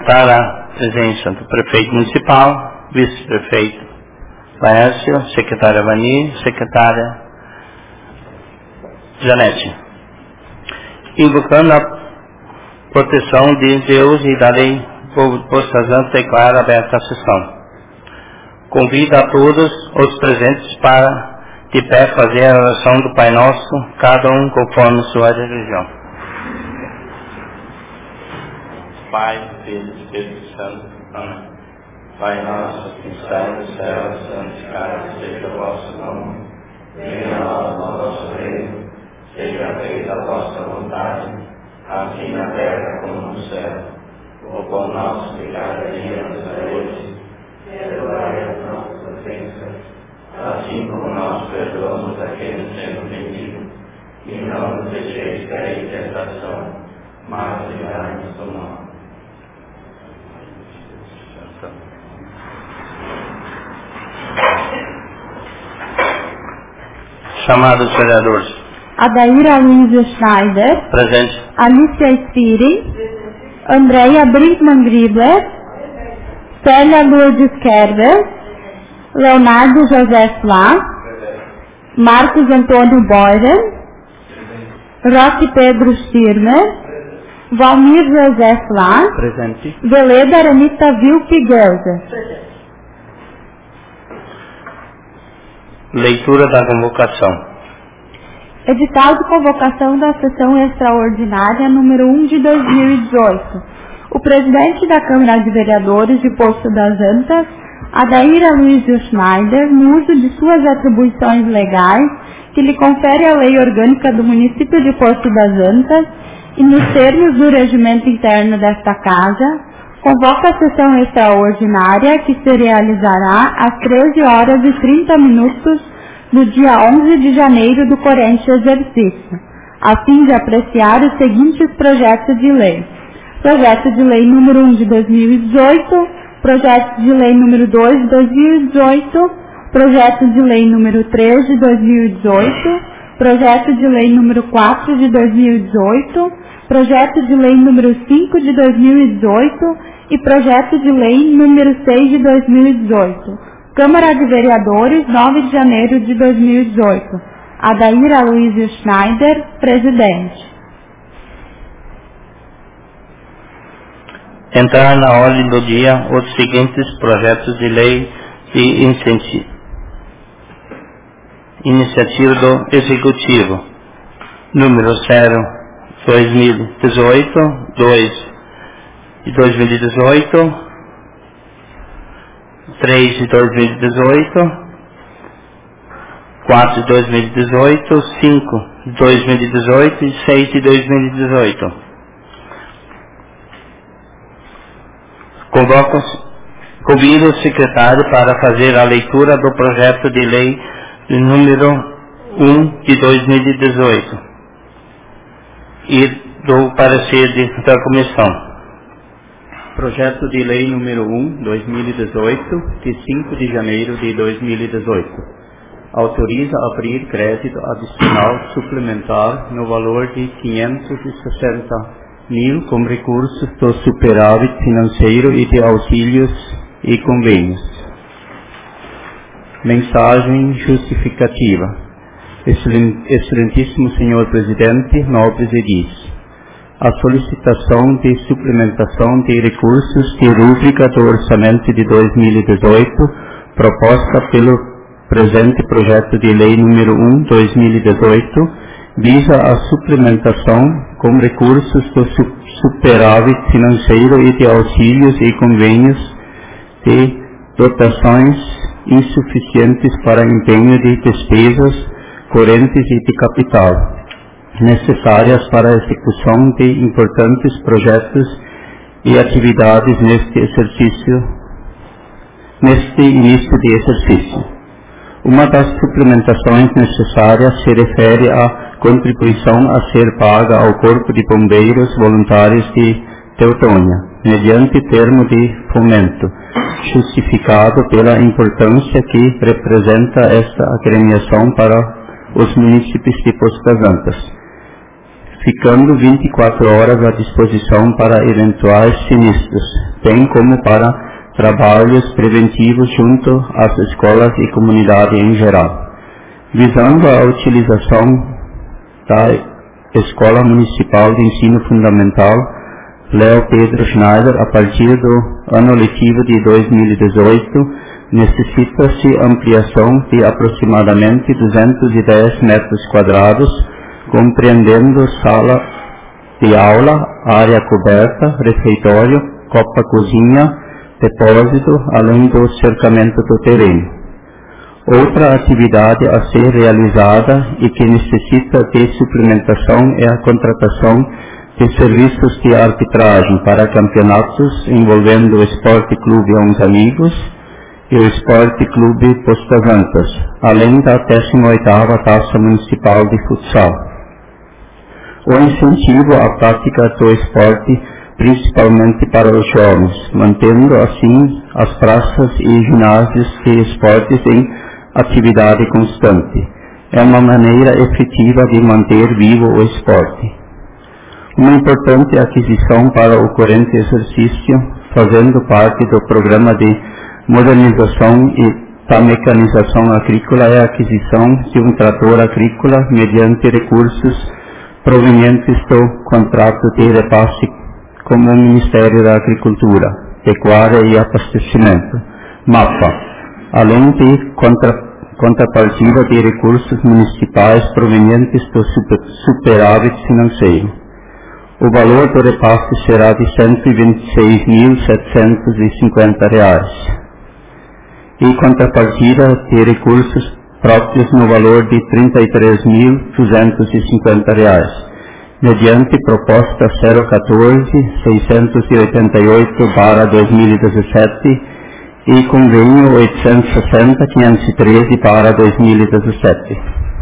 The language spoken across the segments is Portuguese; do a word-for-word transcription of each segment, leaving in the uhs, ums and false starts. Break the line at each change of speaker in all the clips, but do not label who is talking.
para a presença do prefeito municipal, vice-prefeito Laércio, secretária Vani, secretária Janete. Invocando a proteção de Deus e da lei, o povo de Poço das Antas declara aberta a sessão. Convido a todos os presentes para, de pé, fazer a oração do Pai Nosso, cada um conforme sua religião. Pai, Filho e Espírito Santo. Amém. Pai nosso que está no céu, santificado seja o vosso nome. Venha a nós o vosso reino. Seja feita a vossa vontade, assim na terra como no céu. O pão nosso de cada dia nos dai hoje. Perdoai as nossas ofensas, assim como nós perdoamos a quem nos tem ofendido. E não nos deixeis cair em tentação, mas livrai-nos do mal. Chamados vereadores.
Adair Luiz Schneider.
Presente.
Alicia Spiri. Andréia Brinkman Gribler. Célia Lourdes Kerber. Leonardo José Flá. Marcos Antônio Boyren. Roque Pedro Schirmer. Valmir José Flá.
Presente.
Veleda Aranita Vilke Gelder.
Leitura da convocação.
Edital de convocação da sessão extraordinária número um de dois mil e dezoito. O presidente da Câmara de Vereadores de Poço das Antas, Adair Luiz Schneider, no uso de suas atribuições legais, que lhe confere a Lei Orgânica do Município de Poço das Antas e nos termos do regimento interno desta Casa, convoca a sessão extraordinária que se realizará às treze horas e trinta minutos no dia onze de janeiro do corrente exercício, a fim de apreciar os seguintes projetos de lei. Projeto de lei número um de dois mil e dezoito, projeto de lei número dois de dois mil e dezoito, projeto de lei número três de dois mil e dezoito, projeto de lei número quatro de dois mil e dezoito, projeto de lei número cinco de dois mil e dezoito e projeto de lei número seis de dois mil e dezoito. Câmara de Vereadores, nove de janeiro de dois mil e dezoito. Adair Aloysio Schneider, presidente.
Entrar na ordem do dia os seguintes projetos de lei de incentivo. Iniciativa do Executivo. Número zero, dois mil e dezoito, dois de dois mil e dezoito, três de dois mil e dezoito, quatro de dois mil e dezoito, cinco de dois mil e dezoito e seis de dois mil e dezoito. Convoco, convido o secretário para fazer a leitura do projeto de lei de número um de dois mil e dezoito e do parecer de, da comissão.
Projeto de Lei número um, dois mil e dezoito, de cinco de janeiro de dois mil e dezoito. Autoriza abrir crédito adicional suplementar no valor de quinhentos e sessenta mil com recursos do superávit financeiro e de auxílios e convênios. Mensagem justificativa. Excelentíssimo senhor presidente, nobres edis. A solicitação de suplementação de recursos de rúbrica do orçamento de dois mil e dezoito, proposta pelo presente projeto de lei número um, dois mil e dezoito, visa a suplementação com recursos do superávit financeiro e de auxílios e convênios de dotações insuficientes para empenho de despesas correntes e de capital, necessárias para a execução de importantes projetos e atividades neste exercício, neste início de exercício. Uma das suplementações necessárias se refere à contribuição a ser paga ao Corpo de Bombeiros Voluntários de Teutônia, mediante termo de fomento, justificado pela importância que representa esta agremiação para os municípios de Poço das Antas. ficando vinte e quatro horas à disposição para eventuais sinistros, bem como para trabalhos preventivos junto às escolas e comunidade em geral. Visando a utilização da Escola Municipal de Ensino Fundamental Léo Pedro Schneider, a partir do ano letivo de dois mil e dezoito, necessita-se ampliação de aproximadamente duzentos e dez metros quadrados, compreendendo sala de aula, área coberta, refeitório, copa-cozinha, depósito, além do cercamento do terreno. Outra atividade a ser realizada e que necessita de suplementação é a contratação de serviços de arbitragem para campeonatos envolvendo o Esporte Clube Uns Amigos e o Esporte Clube Postas Antas, além da décima oitava Taça Municipal de Futsal. O incentivo à prática do esporte, principalmente para os jovens, mantendo assim as praças e ginásios de esportes em atividade constante. É uma maneira efetiva de manter vivo o esporte. Uma importante aquisição para o corrente exercício, fazendo parte do programa de modernização e da mecanização agrícola, é a aquisição de um trator agrícola mediante recursos provenientes do contrato de repasse com o Ministério da Agricultura, Pecuária e Abastecimento, MAPA, além de contra, contrapartida de recursos municipais provenientes do super, superávit financeiro. O valor do repasse será de cento e vinte e seis mil setecentos e cinquenta reais. E contrapartida de recursos próprios no valor de trinta e três mil duzentos e cinquenta reais, mediante proposta zero um quatro, seiscentos e oitenta e oito barra dois mil e dezessete e convênio oitocentos e sessenta, quinhentos e treze barra dois mil e dezessete.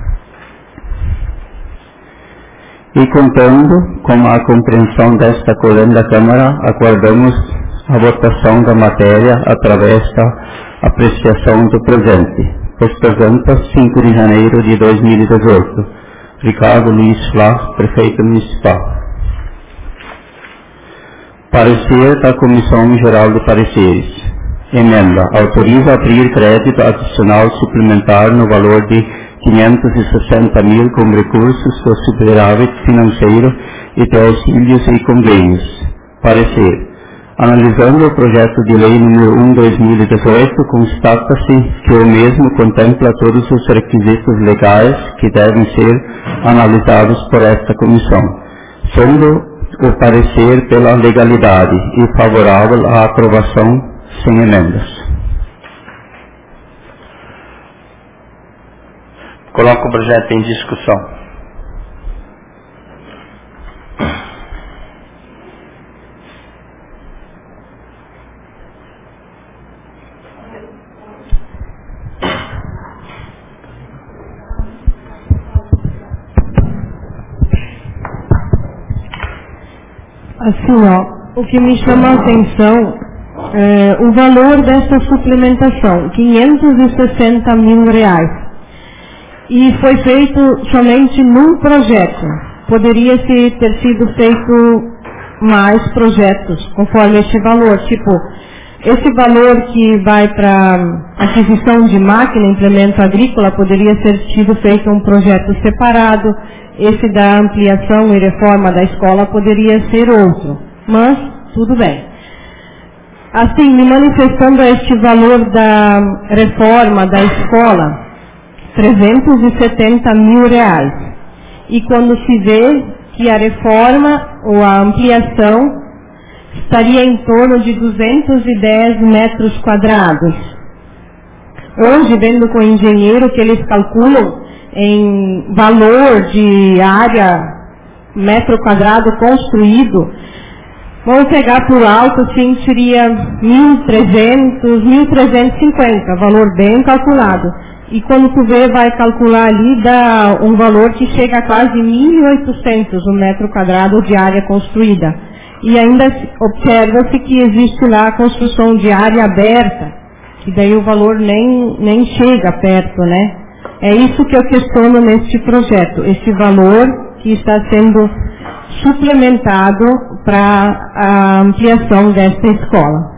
E contando com a compreensão desta corrente da Câmara, aguardamos a votação da matéria através da apreciação do presente. Postas Antas, cinco de janeiro de dois mil e dezoito. Ricardo Luiz Flá, Prefeito Municipal. Parecer da Comissão Geral de Pareceres. Emenda. Autoriza abrir crédito adicional suplementar no valor de quinhentos e sessenta mil com recursos do superávit financeiro e de auxílios e convênios. Parecer. Analisando o projeto de lei número um barra dois mil e dezoito, constata-se que o mesmo contempla todos os requisitos legais que devem ser analisados por esta comissão, sendo o parecer pela legalidade e favorável à aprovação sem emendas.
Coloco o projeto em discussão.
Assim, ó, o que me chama a atenção é o valor dessa suplementação, quinhentos e sessenta mil reais. E foi feito somente num projeto. Poderia ter sido feito mais projetos conforme este valor. Tipo, esse valor que vai para aquisição de máquina, implemento agrícola, poderia ter sido feito um projeto separado. Esse da ampliação e reforma da escola poderia ser outro. Mas, tudo bem. Assim, me manifestando este valor da reforma da escola, trezentos e setenta mil reais. E quando se vê que a reforma ou a ampliação estaria em torno de duzentos e dez metros quadrados. Hoje, vendo com o engenheiro que eles calculam em valor de área metro quadrado construído, vamos pegar por alto, sim, seria mil e trezentos, mil trezentos e cinquenta, valor bem calculado. E quando tu vê, vai calcular ali, dá um valor que chega a quase mil e oitocentos o metro quadrado de área construída. E ainda observa-se que existe lá a construção de área aberta, que daí o valor nem, nem chega perto, né? É isso que eu questiono neste projeto, esse valor que está sendo suplementado para a ampliação desta escola.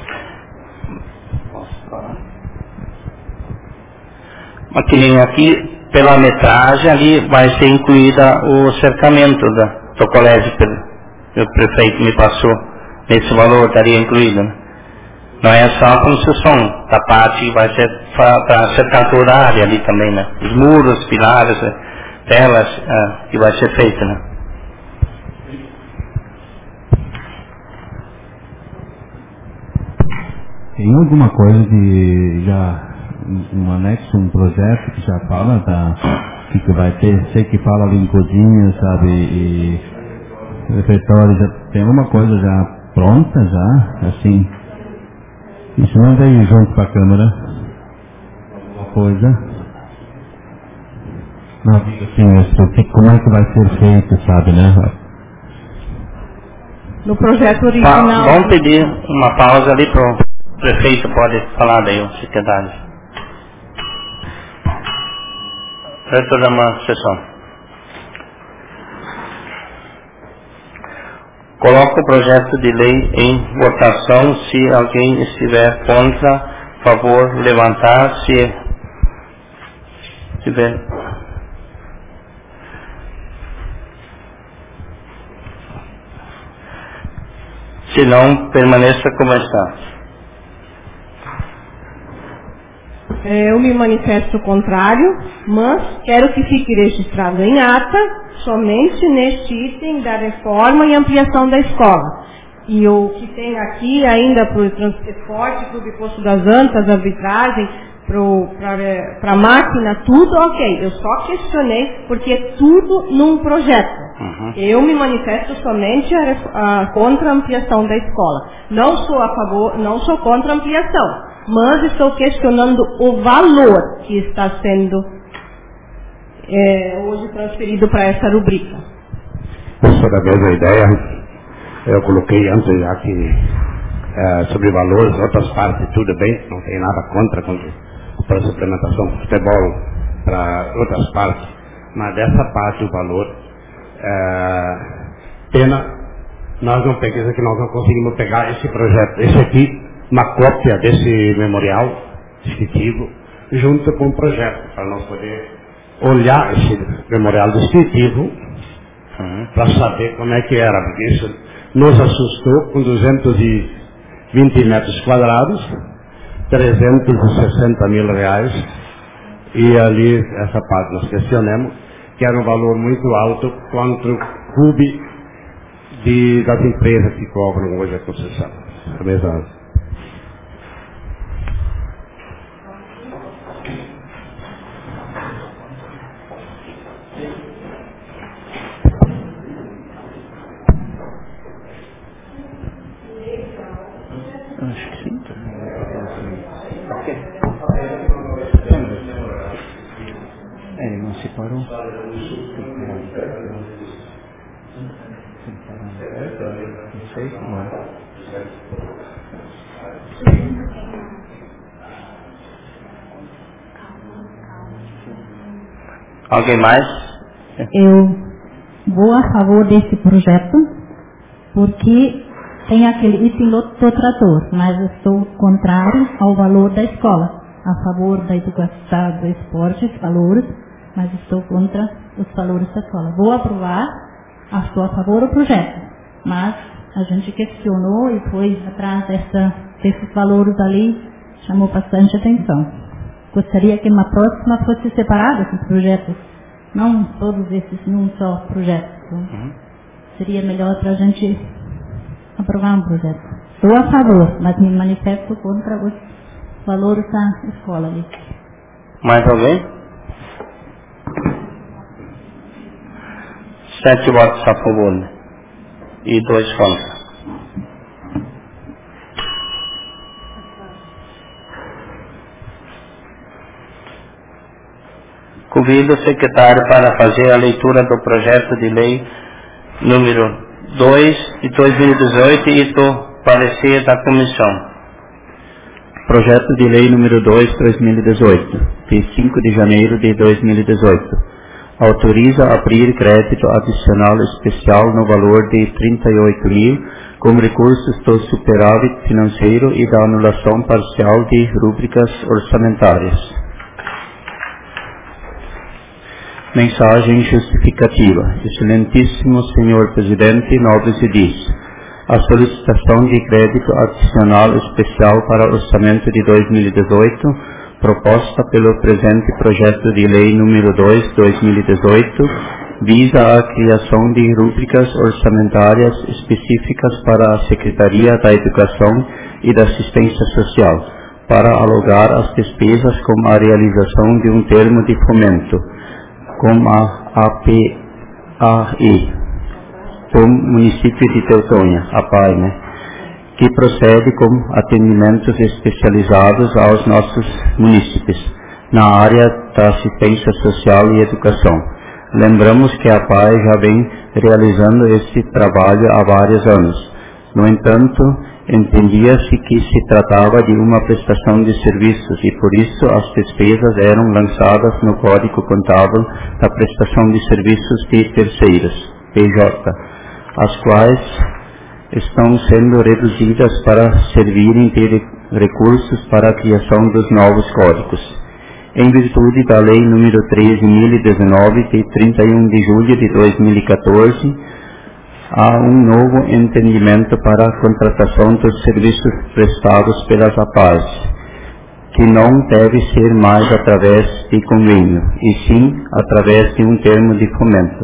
Aqui, aqui pela metragem ali vai ser incluída o cercamento da, do colégio, que o prefeito me passou. Esse valor estaria incluído, né? Não é só a construção da parte que vai ser para cercar toda a área ali também, né? Os muros, pilares, telas, ah, que vai ser feita, né?
Tem alguma coisa de já um anexo, um projeto que já fala da que, que vai ter, sei que fala ali em cozinha, sabe, e refeitório, já tem alguma coisa já pronta já, assim, isso não veio junto para a Câmara, alguma coisa, não digo assim, isso, como é que vai ser feito, sabe, né?
No projeto original...
Tá, vamos pedir uma pausa ali para o prefeito, pode falar daí, o secretário. Retornamos à sessão. Coloco o projeto de lei em votação. Se alguém estiver contra, favor levantar. Se tiver. Se não, permaneça como está.
Eu me manifesto contrário, mas quero que fique registrado em ata somente neste item da reforma e ampliação da escola. E o que tem aqui ainda para o transporte, para o Biposto das Antas, arbitragem, para a máquina, tudo ok. Eu só questionei porque é tudo num projeto. Uhum. Eu me manifesto somente a, a, contra a ampliação da escola. Não sou a favor, não sou contra a ampliação. Mas estou questionando o valor que está sendo é, hoje transferido para essa rubrica.
Sou da mesma ideia. Eu coloquei antes já que é, sobre valores, outras partes, tudo bem, não tem nada contra, contra para a suplementação do futebol, para outras partes, mas dessa parte do valor, é, pena, nós não pegamos aqui, nós não conseguimos pegar esse projeto, esse aqui, uma cópia desse memorial descritivo junto com o projeto, para nós poder olhar esse memorial descritivo uhum. para saber como é que era, porque isso nos assustou com duzentos e vinte metros quadrados, trezentos e sessenta mil reais, e ali essa parte nós questionamos, que era um valor muito alto contra o clube de, das empresas que cobram hoje a concessão. A mesma.
Acho que sim. É, ele não se parou. Não sei como é. Alguém mais?
Eu vou a favor desse projeto, porque tem aquele item do trator, mas eu sou contrário ao valor da escola. A favor da educação, do esporte, valores, mas estou contra os valores da escola. Vou aprovar, estou a favor do projeto, mas a gente questionou e foi atrás dessa, desses valores ali, chamou bastante atenção. Gostaria que uma próxima fosse separado esses projetos, não todos esses num só projeto. Uhum. Seria melhor para a gente aprovar um projeto. Estou a favor, mas me manifesto contra os valores da escola ali.
Mais alguém? Sete votos a favor, né? E dois contra. Convido o secretário para fazer a leitura do projeto de lei número dois de dois mil e dezoito e do parecer da comissão. Projeto de lei número dois de dois mil e dezoito, de cinco de janeiro de dois mil e dezoito. Autoriza abrir crédito adicional especial no valor de trinta e oito mil com recursos do superávit financeiro e da anulação parcial de rúbricas orçamentárias. Mensagem justificativa. Excelentíssimo Senhor Presidente, nobres edis. A solicitação de crédito adicional especial para o orçamento de dois mil e dezoito, proposta pelo presente projeto de lei número dois barra dois mil e dezoito, visa a criação de rúbricas orçamentárias específicas para a Secretaria da Educação e da Assistência Social, para alogar as despesas com a realização de um termo de fomento, com a A P A E, do município de Teutônia, a P A E, né, que procede com atendimentos especializados aos nossos munícipes, na área da assistência social e educação. Lembramos que a P A E já vem realizando esse trabalho há vários anos. No entanto, entendia-se que se tratava de uma prestação de serviços e, por isso, as despesas eram lançadas no Código Contábil da Prestação de Serviços de Terceiros, P J, as quais estão sendo reduzidas para servirem de recursos para a criação dos novos códigos. Em virtude da Lei número treze mil e dezenove, de trinta e um de julho de dois mil e quatorze, há um novo entendimento para a contratação dos serviços prestados pelas A P A Es, que não deve ser mais através de convênio, e sim através de um termo de fomento.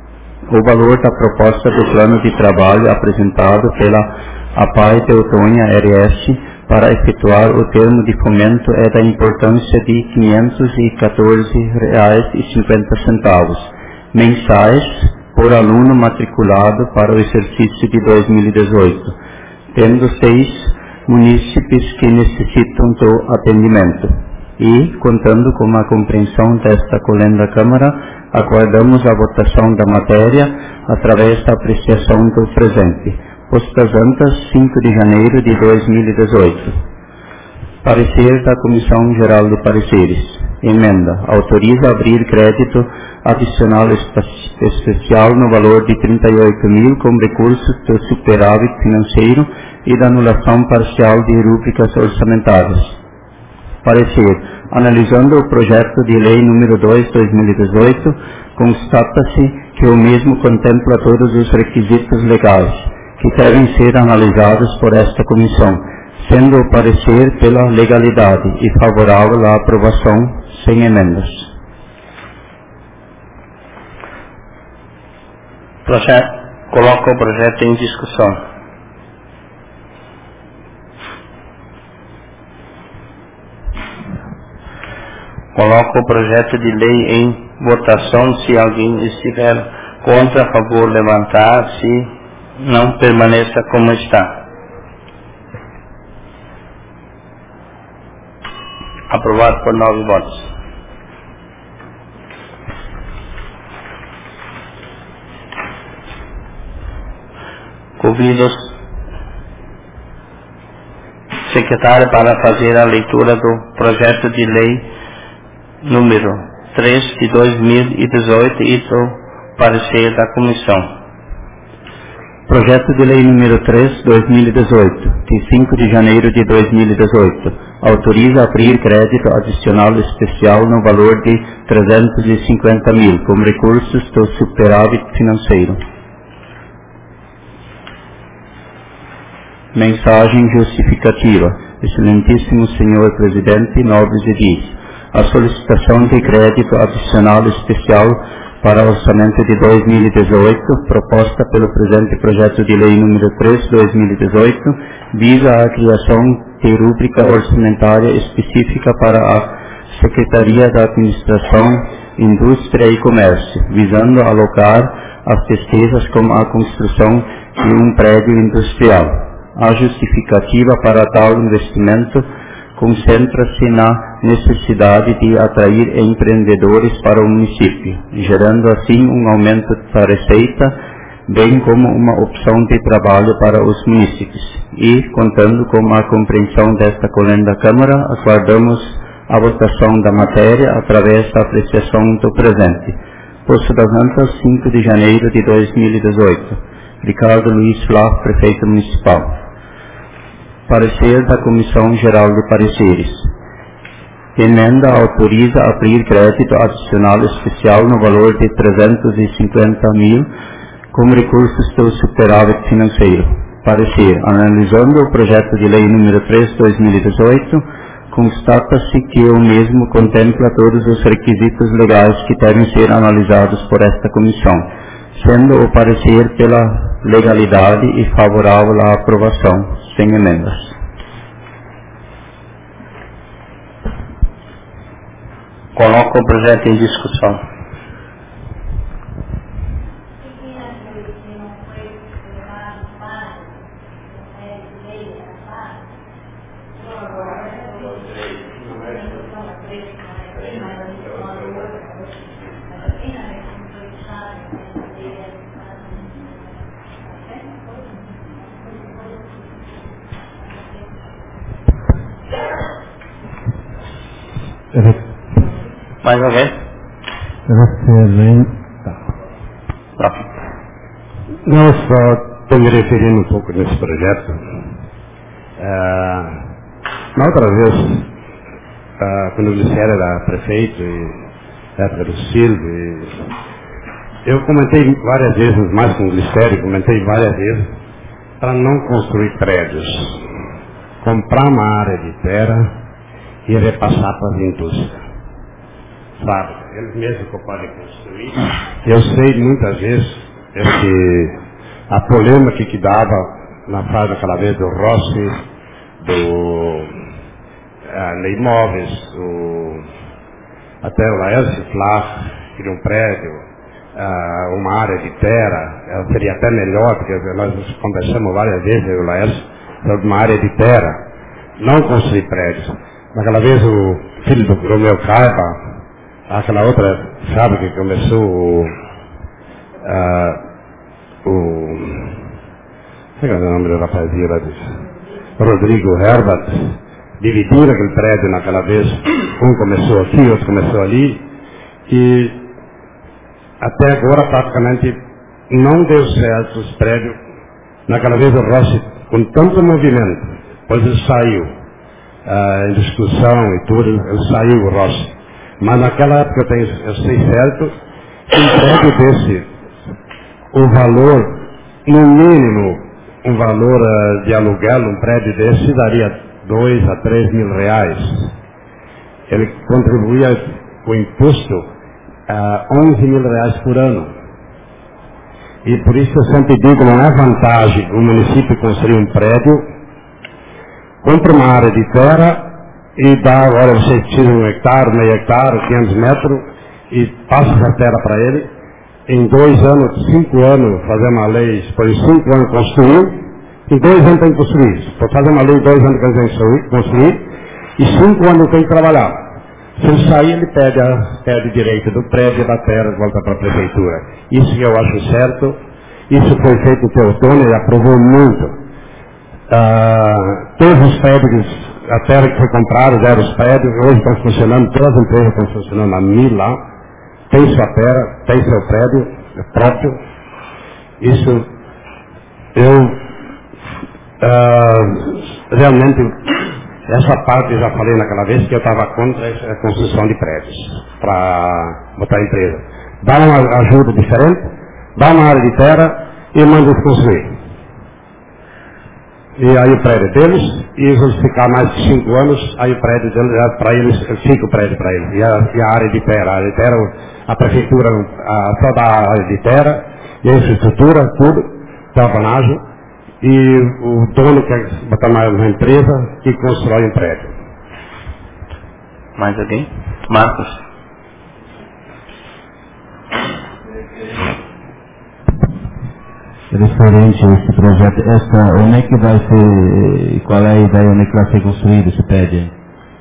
O valor da proposta do plano de trabalho apresentado pela A P A E Teutônia R S para efetuar o termo de fomento é da importância de quinhentos e quatorze reais e cinquenta centavos mensais por aluno matriculado para o exercício de dois mil e dezoito, tendo seis munícipes que necessitam do atendimento. E, contando com a compreensão desta colenda Câmara, aguardamos a votação da matéria através da apreciação do presente. Postas antas, cinco de janeiro de dois mil e dezoito. Parecer da Comissão Geral de Pareceres. Emenda. Autoriza abrir crédito adicional especial no valor de trinta e oito mil com recursos do superávit financeiro e da anulação parcial de rúbricas orçamentárias. Parecer. Analisando o projeto de lei número dois barra dois mil e dezoito, constata-se que o mesmo contempla todos os requisitos legais que devem ser analisados por esta comissão, sendo o parecer pela legalidade e favorável à aprovação sem emendas.
Projeto, coloca o projeto em discussão. Coloco o projeto de lei em votação. Se alguém estiver contra, a favor, levantar. Se não, permaneça como está. Aprovado por nove votos. Convido o secretário para fazer a leitura do projeto de lei número três de dois mil e dezoito e do parecer da comissão.
Projeto de lei número três de dois mil e dezoito, de cinco de janeiro de dois mil e dezoito, autoriza abrir crédito adicional especial no valor de trezentos e cinquenta mil, com recursos do superávit financeiro. Mensagem justificativa. Excelentíssimo Senhor Presidente, nobres edis. A solicitação de crédito adicional especial para o orçamento de dois mil e dezoito, proposta pelo presente projeto de lei número três de dois mil e dezoito, visa a criação de rúbrica orçamentária específica para a Secretaria da Administração, Indústria e Comércio, visando alocar as despesas com a construção de um prédio industrial. A justificativa para tal investimento concentra-se na necessidade de atrair empreendedores para o município, gerando assim um aumento da receita, bem como uma opção de trabalho para os munícipes. E, contando com a compreensão desta colenda Câmara, aguardamos a votação da matéria através da apreciação do presente. Poço das Antas, cinco de janeiro de dois mil e dezoito. Ricardo Luiz Flá, Prefeito Municipal. Parecer da Comissão Geral de Pareceres. Emenda autoriza abrir crédito adicional especial no valor de trezentos e cinquenta mil como recursos do superávit financeiro. Parecer. Analisando o projeto de lei número três de dois mil e dezoito, constata-se que o mesmo contempla todos os requisitos legais que devem ser analisados por esta comissão, sendo o parecer pela legalidade e favorável à aprovação, sem emendas.
Coloco o projeto em discussão. Mais alguém?
Tá. Não, só estou me referindo um pouco nesse projeto. É, na outra vez, é, quando o Ministério era prefeito, e na época do Silvio, eu comentei várias vezes, mais com o Ministério, comentei várias vezes, para não construir prédios, comprar uma área de terra e repassar para as indústrias. Sabe, eles mesmos que podem construir. Eu sei muitas vezes esse, a polêmica que dava na fase daquela vez do Rossi, do uh, Imóveis, o, até o Laércio Flá, queria um prédio, uh, uma área de terra, ela seria até melhor, porque nós conversamos várias vezes, eu e o Laércio, sobre uma área de terra, não construir prédios. Naquela vez o filho do Romeu Caiba, aquela outra fábrica que começou o, uh, o não é o nome da rapazinha lá disso, Rodrigo Herbert, dividiram aquele prédio naquela vez, um começou aqui, outro começou ali, e até agora praticamente não deu certo os prédios. Naquela vez o Rossi, com tanto movimento, depois ele saiu, uh, em discussão e tudo, ele saiu o Rossi. Mas naquela época eu, tenho, eu sei certo que um prédio desse, o valor, no mínimo, um valor uh, de aluguel, um prédio desse daria dois a três mil reais. Ele contribuía com o imposto a uh, onze mil reais por ano. E por isso eu sempre digo, não é vantagem o município construir um prédio, compra uma área de terra, e dá, agora você tira um hectare, meio hectare, quinhentos metros, e passa essa terra para ele. Em dois anos, cinco anos, fazer uma lei, depois de cinco anos construiu, em dois anos tem que construir. Para fazer uma lei, dois anos tem que construir, e cinco anos tem que trabalhar. Se ele sair, ele pede, a, pede o direito do prédio da terra e volta para a prefeitura. Isso que eu acho certo. Isso foi feito pelo Teotônio e aprovou muito. Ah, todos os prédios, a terra que foi comprada, deram os prédios, hoje estão funcionando, todas as empresas estão funcionando, a mil lá, tem sua terra, tem seu prédio próprio. Isso, eu, ah, realmente, essa parte eu já falei naquela vez que eu estava contra a construção de prédios, para botar a empresa. Dá uma ajuda diferente, dá uma área de terra e manda eles construir. E aí o prédio deles, e eles vão ficar mais de cinco anos, aí o prédio deles, para eles, fica o prédio para eles. E a, e a área de terra, a área de terra, a prefeitura a, só dá a área de terra, e a infraestrutura, tudo, terraplanagem, e o dono quer botar mais uma empresa que constrói um prédio.
Mais alguém? Marcos.
Referente a esse projeto, essa, onde é que vai ser, qual é a ideia, onde é que vai ser construído esse prédio?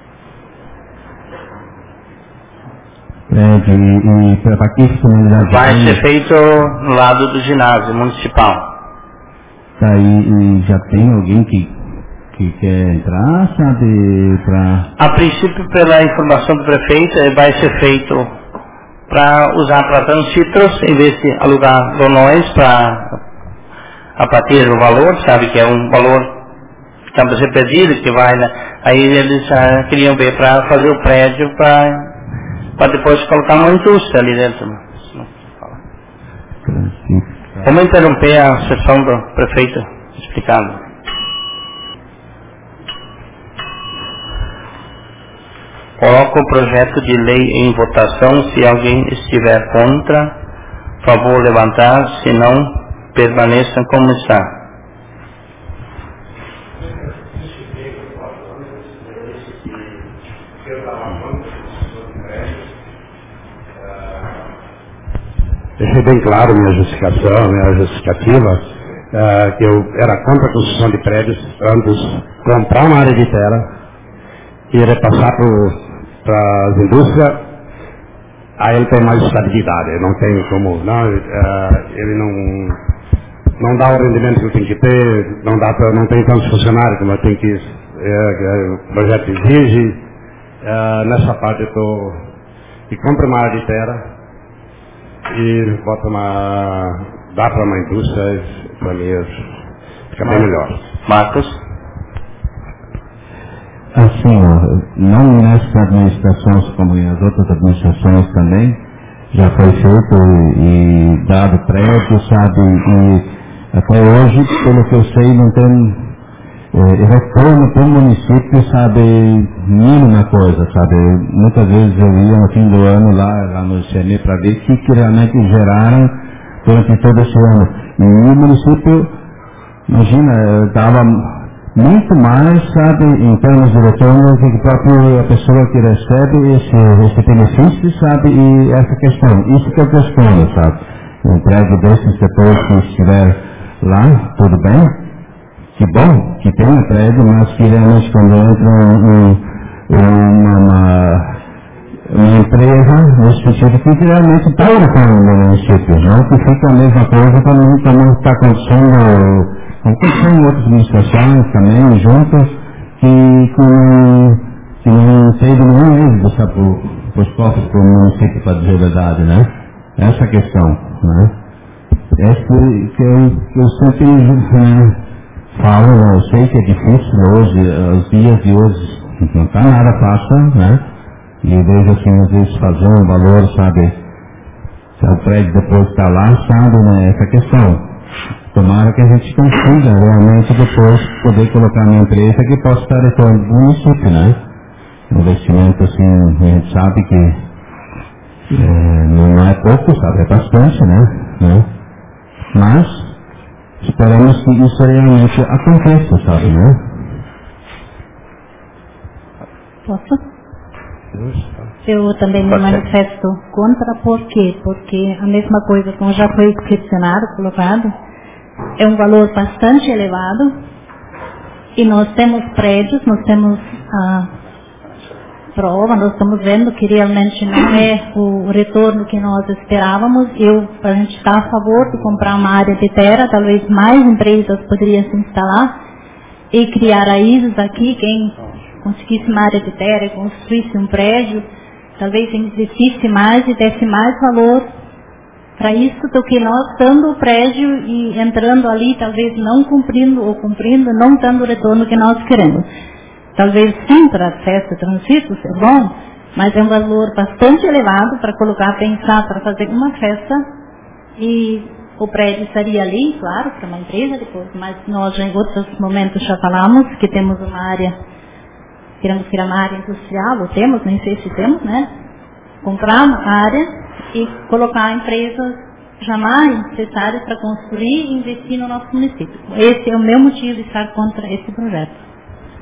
Prédio e, e para que finalidade?
Vai ser feito no lado do ginásio municipal.
Tá, e, e já tem alguém que, que quer entrar, sabe, para...
A princípio, pela informação do prefeito, vai ser feito para usar para Transitros, em vez de alugar donões para a partir do valor, sabe, que é um valor que está para ser pedido, que vai, né? Aí eles ah, queriam ver para fazer o prédio para depois colocar uma indústria ali dentro. Vamos interromper a sessão do prefeito explicando. Coloco o projeto de lei em votação. Se alguém estiver contra, favor levantar, se não, permaneçam como está.
Deixei bem claro minha justificação, minha justificativa, uh, que eu era contra a construção de prédios antes comprar uma área de terra e repassar para as indústrias. Aí ele tem mais estabilidade, não tem como, não, uh, ele não, não dá o rendimento que eu tenho que ter, não, dá pra, não tem tantos funcionários como eu tenho que, uh, o projeto exige. Uh, nessa parte eu estou, e compro uma área de terra e bota uma, dá para uma indústria, para mim fica bem melhor.
Marcos?
Assim, ó, não nessa administração, como em as outras administrações também, já foi feito e, e dado prédio, sabe, e até hoje, pelo que eu sei, não tem é, retorno para o município, sabe, mínima coisa, sabe. Muitas vezes eu ia no fim do ano lá, lá no C M E para ver o que, que realmente geraram durante todo esse ano. E o município, imagina, dava muito mais, sabe, em termos de retorno, que a própria pessoa que recebe esse, esse benefício, sabe, e essa questão. Isso que eu questiono, sabe. Um prédio desses, depois que estiver lá, tudo bem. Que bom que tem um prédio, mas que realmente quando entra um, uma, uma, uma empresa, nesse sentido, que realmente está no município, não que fica a mesma coisa como está acontecendo, como acontecendo em outras administrações também, juntas, que, que, que não teve nenhum êxito, sabe, para os cofres para o município, para dizer a verdade, né? Essa questão, né? Essa que eu, que eu sempre, né, falo, eu sei que é difícil hoje, os dias de hoje não está nada fácil, né? E vejo assim, às vezes fazer um valor, sabe? Se o prédio depois está lá, sabe, né? Essa questão. Tomara que a gente consiga realmente depois poder colocar uma empresa que possa estar retorno do município, né? Investimento assim, a gente sabe que é, não é pouco, sabe? É bastante, né? né? Mas esperamos que isso realmente aconteça, sabe, né?
Posso? Eu também me manifesto contra, por quê? Porque a mesma coisa, como já foi questionado, colocado, é um valor bastante elevado e nós temos prédios, nós temos a prova, nós estamos vendo que realmente não é o retorno que nós esperávamos. Eu, a gente está a favor de comprar uma área de terra, talvez mais empresas poderiam se instalar e criar raízes aqui. Quem conseguisse uma área de terra e construísse um prédio, talvez investisse mais e desse mais valor para isso do que nós dando o prédio e entrando ali, talvez não cumprindo ou cumprindo, não dando o retorno que nós queremos. Talvez sim, para a festa Transitos é bom, mas é um valor bastante elevado para colocar, pensar, para fazer uma festa e o prédio estaria ali, claro, para uma empresa depois, mas nós já em outros momentos já falamos que temos uma área, queremos criar uma área industrial, ou temos, nem sei se temos, né? Comprar uma área e colocar empresas jamais necessárias para construir e investir no nosso município. Esse é o meu motivo de estar contra esse projeto.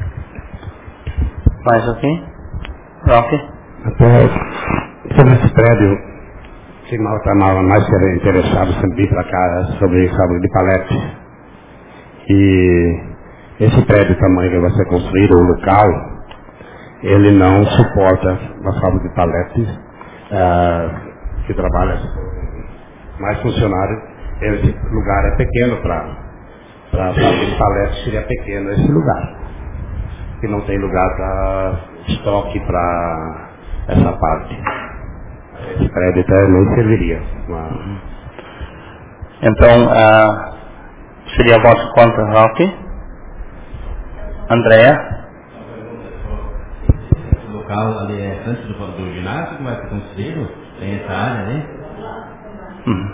Mais aqui? Roque?
Até sobre esse prédio, que mal está mal, mais interessado sempre vir para cá sobre fábrica de palete. E esse prédio, o tamanho que vai ser construído, o local, ele não suporta uma fábrica de paletes uh, que trabalha mais funcionários. Esse lugar é pequeno para a fábrica de paletes, seria pequeno esse lugar. Que não tem lugar para estoque para essa parte. Esse prédio também serviria. Uma...
Então, uh, seria voto contra, Roque? Andréa?
O local ali é antes do, do ginásio, que vai ser construído? Tem essa área ali?
Hum.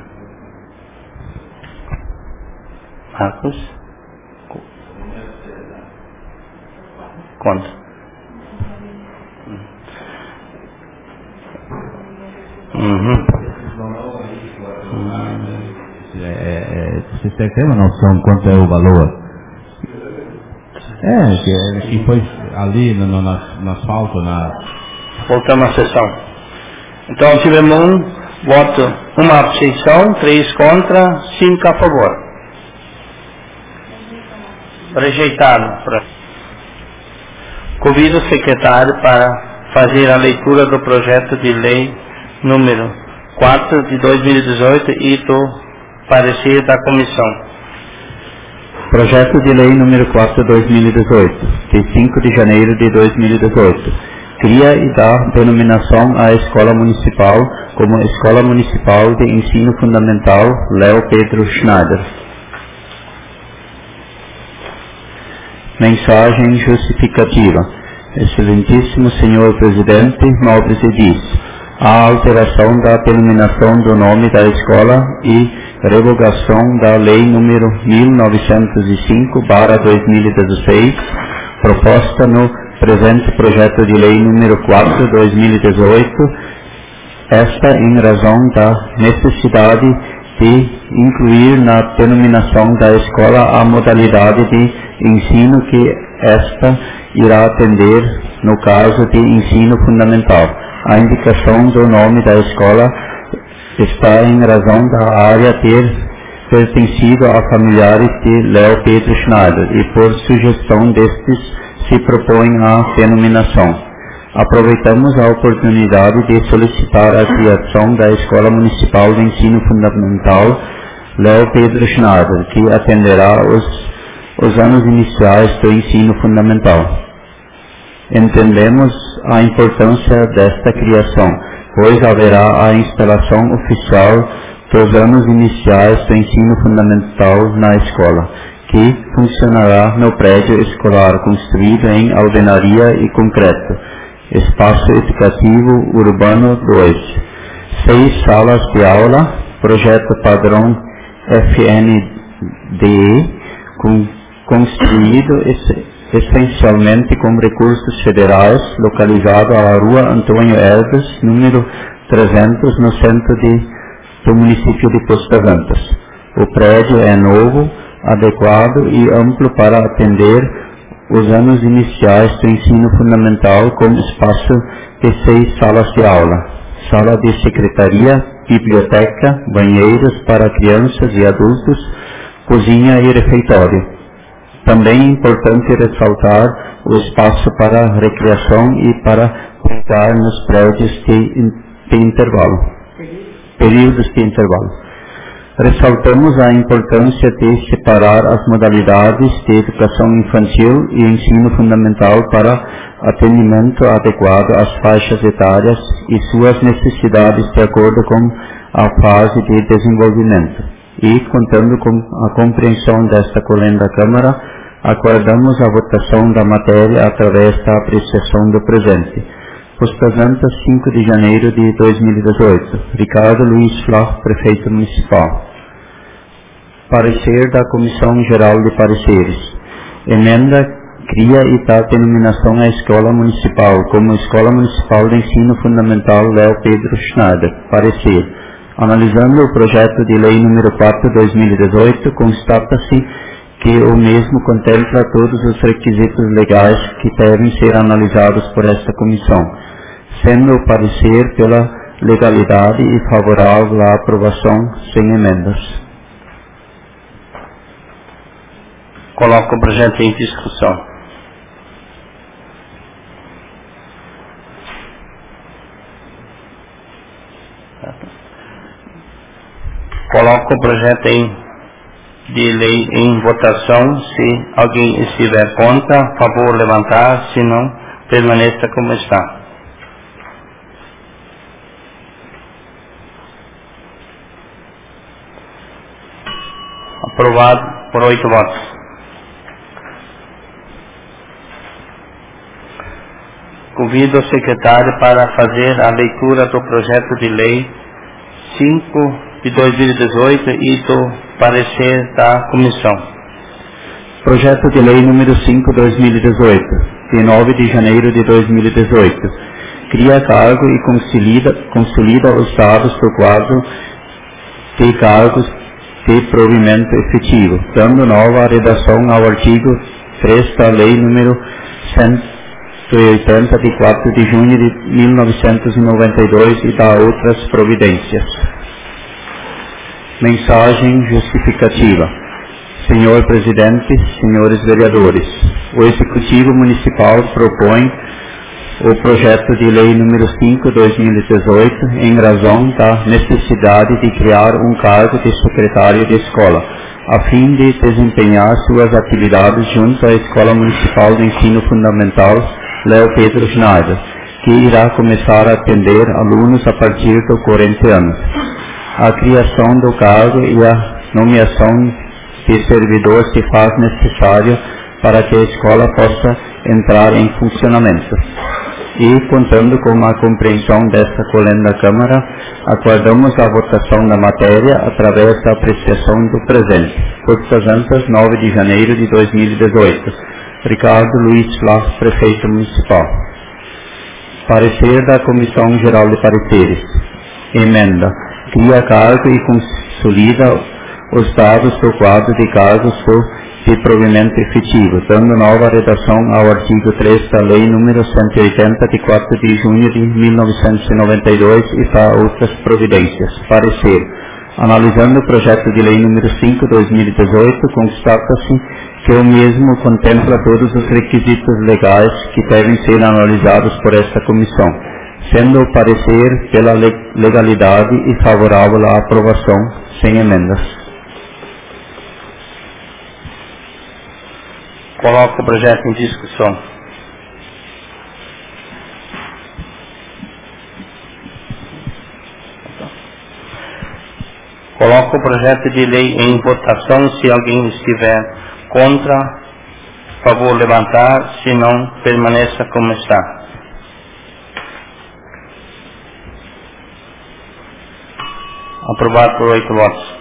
Marcos? Contra. Uhum.
É, é, vocês têm uma noção quanto é o valor? É, que, que foi ali no, no, no, no asfalto, na...
Voltamos à sessão. Então tivemos um voto, uma abstenção, três contra, cinco a favor. Rejeitado. Convido o secretário para fazer a leitura do projeto de lei número quatro de dois mil e dezoito e do parecer da comissão.
Projeto de lei número quatro de dois mil e dezoito, de cinco de janeiro de dois mil e dezoito, cria e dá denominação à Escola Municipal como Escola Municipal de Ensino Fundamental Léo Pedro Schneider. Mensagem justificativa. Excelentíssimo Senhor Presidente, nobres edis, a alteração da denominação do nome da escola e revogação da Lei número mil novecentos e cinco barra dois mil e dezesseis, proposta no presente projeto de lei número quatro de dois mil e dezoito, esta em razão da necessidade de incluir na denominação da escola a modalidade de ensino que esta irá atender no caso de ensino fundamental. A indicação do nome da escola está em razão da área ter pertencido a familiares de Léo Pedro Schneider e por sugestão destes se propõe a denominação. Aproveitamos a oportunidade de solicitar a criação da Escola Municipal de Ensino Fundamental Léo Pedro Schneider, que atenderá os, os anos iniciais do ensino fundamental. Entendemos a importância desta criação, pois haverá a instalação oficial dos anos iniciais do ensino fundamental na escola, que funcionará no prédio escolar construído em alvenaria e concreto, espaço educativo urbano dois, seis salas de aula, projeto padrão F N D E, com, construído essencialmente com recursos federais, localizado à rua Antônio Herves, número trezentos, no centro de, do município de Poços das Antas. O prédio é novo, adequado e amplo para atender os anos iniciais do ensino fundamental, com espaço de seis salas de aula, sala de secretaria, biblioteca, banheiros para crianças e adultos, cozinha e refeitório. Também é importante ressaltar o espaço para recreação e para brincar nos prédios de, de intervalo, períodos de intervalo. Ressaltamos a importância de separar as modalidades de educação infantil e ensino fundamental para atendimento adequado às faixas etárias e suas necessidades de acordo com a fase de desenvolvimento. E, contando com a compreensão desta colenda Câmara, aguardamos a votação da matéria através da apreciação do presente. Poços das Antas, cinco de janeiro de dois mil e dezoito. Ricardo Luiz Flach, Prefeito Municipal. Parecer da Comissão Geral de Pareceres. Emenda cria e dá denominação à Escola Municipal como Escola Municipal de Ensino Fundamental Léo Pedro Schneider. Parecer. Analisando o projeto de lei número quatro de dois mil e dezoito, constata-se que o mesmo contempla todos os requisitos legais que devem ser analisados por esta comissão, sendo o parecer pela legalidade e favorável à aprovação sem emendas.
Coloco o projeto em discussão. Coloco o projeto em, de lei em votação. Se alguém estiver contra, favor levantar, se não, permaneça como está. Aprovado por oito votos. Convido o secretário para fazer a leitura do projeto de lei cinco de dois mil e dezoito e do parecer da comissão.
Projeto de lei número cinco de dois mil e dezoito, de nove de janeiro de dois mil e dezoito. Cria cargo e consolida, consolida os dados do quadro de cargos de provimento efetivo, dando nova redação ao artigo três da lei número cento e oitenta, de quatro de junho de mil novecentos e noventa e dois, e dá outras providências. Mensagem justificativa. Senhor Presidente, senhores vereadores, o Executivo Municipal propõe o projeto de lei número cinco de dois mil e dezoito em razão da necessidade de criar um cargo de secretário de escola, a fim de desempenhar suas atividades junto à Escola Municipal de Ensino Fundamental Léo Pedro Schneider, que irá começar a atender alunos a partir do corrente ano. A criação do cargo e a nomeação de servidor se faz necessário para que a escola possa entrar em funcionamento. E, contando com a compreensão desta colenda Câmara, aguardamos a votação da matéria através da apreciação do presente. Portas Antas, nove de janeiro de dois mil e dezoito. Ricardo Luiz Flá, Prefeito Municipal. Parecer da Comissão Geral de Pareceres. Emenda. Cria cargo e consolida os dados do quadro de cargos de provimento efetivo, dando nova redação ao artigo três da Lei número cento e oitenta, de quatro de junho de mil novecentos e noventa e dois, e para outras providências. Parecer. Analisando o projeto de lei número cinco de dois mil e dezoito, constata-se que o mesmo contempla todos os requisitos legais que devem ser analisados por esta comissão, sendo o parecer pela legalidade e favorável à aprovação, sem emendas.
Coloco o projeto em discussão. Coloco o projeto de lei em votação. Se alguém estiver contra, por favor levantar, se não, permaneça como está. Aprovado por oito votos.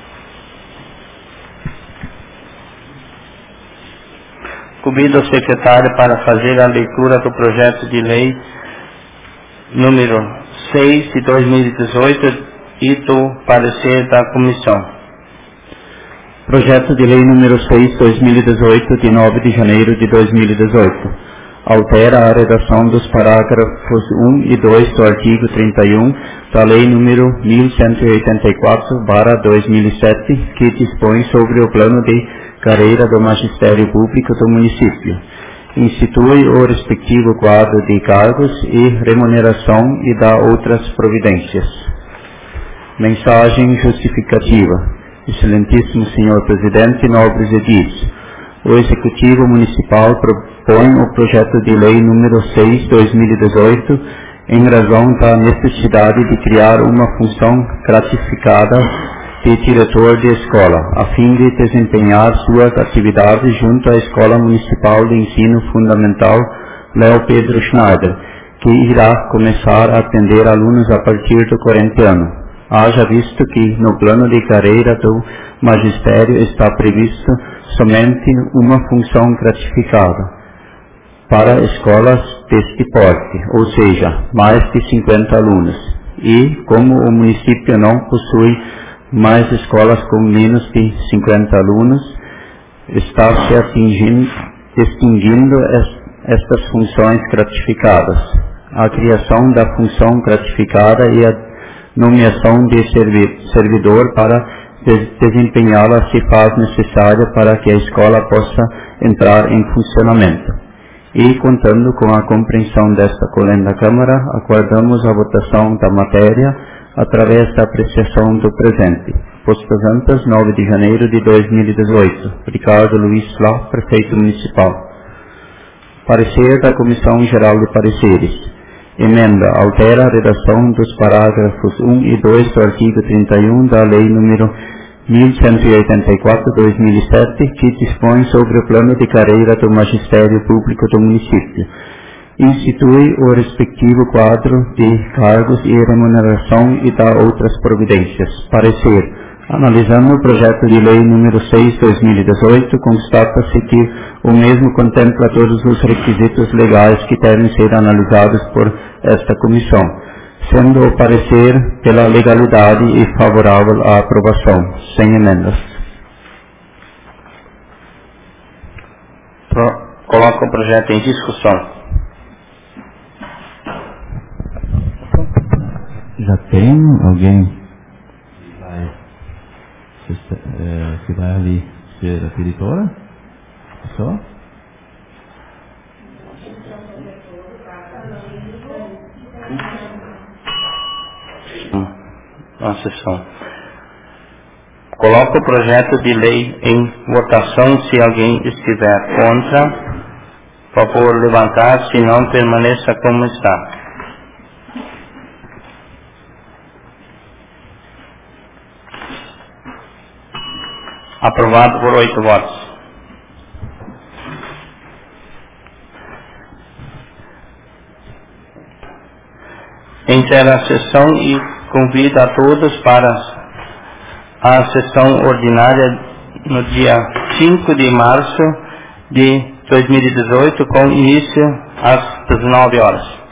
Convido o secretário para fazer a leitura do projeto de lei número seis de dois mil e dezoito e do parecer da comissão.
Projeto de lei número seis de dois mil e dezoito, de nove de janeiro de dois mil e dezoito. Altera a redação dos parágrafos um e dois do artigo trinta e um da Lei número mil cento e oitenta e quatro barra dois mil e sete, que dispõe sobre o plano de carreira do Magistério Público do município. Institui o respectivo quadro de cargos e remuneração e dá outras providências. Mensagem justificativa. Excelentíssimo senhor Presidente, nobres edis, o Executivo Municipal propõe o projeto de lei número seis de dois mil e dezoito em razão da necessidade de criar uma função gratificada de diretor de escola, a fim de desempenhar suas atividades junto à Escola Municipal de Ensino Fundamental Léo Pedro Schneider, que irá começar a atender alunos a partir do corrente ano. Haja visto que no plano de carreira do magistério está previsto somente uma função gratificada para escolas deste porte, ou seja, mais de cinquenta alunos. E, como o município não possui mais escolas com menos de cinquenta alunos, está se atingindo, extinguindo estas funções gratificadas. A criação da função gratificada e a nomeação de servidor para desempenhá-la se faz necessária para que a escola possa entrar em funcionamento. E, contando com a compreensão desta colenda Câmara, aguardamos a votação da matéria através da apreciação do presente. Postas Antas, nove de janeiro de dois mil e dezoito. Ricardo Luiz Flá, Prefeito Municipal. Parecer da Comissão Geral de Pareceres. Emenda. Altera a redação dos parágrafos um e dois do artigo trinta e um da Lei número mil cento e oitenta e quatro barra dois mil e sete, que dispõe sobre o plano de carreira do magistério público do município. Institui o respectivo quadro de cargos e remuneração e dá outras providências. Parecer. Analisando o projeto de lei número seis barra dois mil e dezoito, constata-se que o mesmo contempla todos os requisitos legais que devem ser analisados por esta comissão, sendo o parecer pela legalidade e favorável à aprovação, sem emendas.
Pro, coloca o projeto em discussão.
Já tem alguém que vai, é, que vai ali ser a diretora? Só?
Na sessão. Coloca o projeto de lei em votação. Se alguém estiver contra, por favor levantar, se não, permaneça como está. Aprovado por oito votos. Encerra a sessão e convido a todos para a sessão ordinária no dia cinco de março de dois mil e dezoito, com início às dezenove horas.